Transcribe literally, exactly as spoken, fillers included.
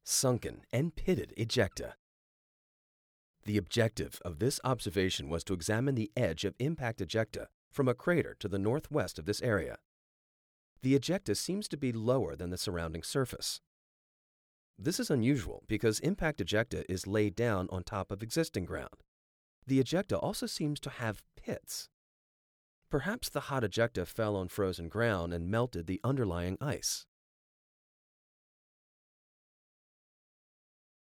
sunken and pitted ejecta. The objective of this observation was to examine the edge of impact ejecta from a crater to the northwest of this area. The ejecta seems to be lower than the surrounding surface. This is unusual because impact ejecta is laid down on top of existing ground. The ejecta also seems to have pits. Perhaps the hot ejecta fell on frozen ground and melted the underlying ice.